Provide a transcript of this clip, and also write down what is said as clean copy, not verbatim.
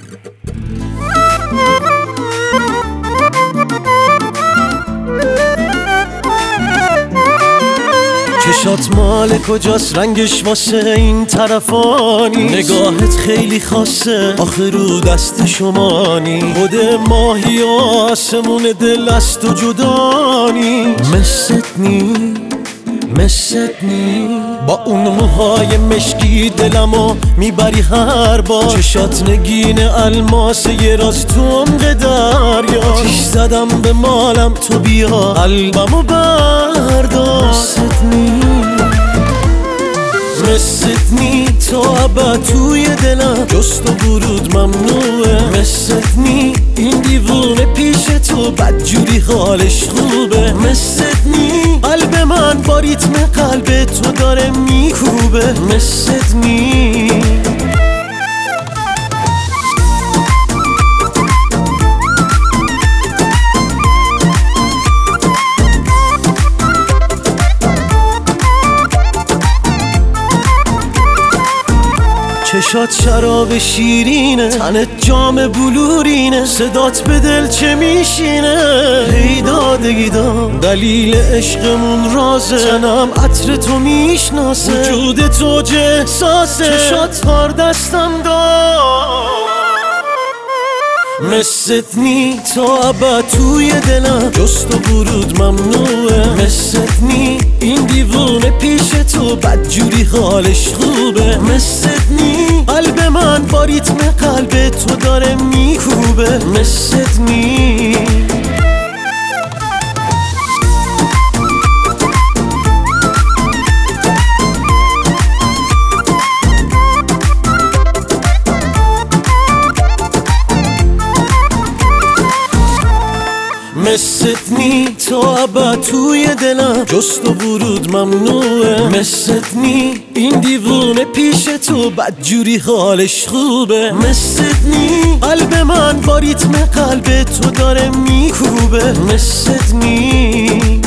چشات مال کجاست، رنگش واسه این طرفا نیست. نگاهت خیلی خاصه، آخه رو دست شما نیست. خود ماهی و آسمون دل است و جدا نیست. مثت نی با اون موهای مشکی دلمو میبری هر بار. چشات نگین الماس یه راز تو عمق دریا. آتیش زدم به مالم تو بیا قلبمو بردار. مثت نی تو ابد توی دلم، جست و ورود ممنوعه. مثت نی این دیوونه پیش تو بدجوری حالش خوبه. مثت نی قلب من با ریتم قلب تو داره میکوبه. مثت نی چشات شراب شیرینه، تنت جام بلورینه. صدات به دل چه میشینه، هیدا دگیدا دلیل عشقمون رازه. تنم عطر تو میشناسه، وجود تو چه احساسه. چشات هار دستم دار. مثت نی تو ابد توی دلم، جست و ورود ممنوعه. مثت نی این دیوونه پیش تو بدجوری حالش خوبه. مثت نی قلب من با ریتم قلب تو داره میکوبه. مثت نی مثت نی تو ابد توی دلم، جست و ورود ممنوعه. مثت نی این دیوونه پیش تو بدجوری حالش خوبه. مثت نی قلب من با ریتم قلب تو داره میکوبه. مثت نی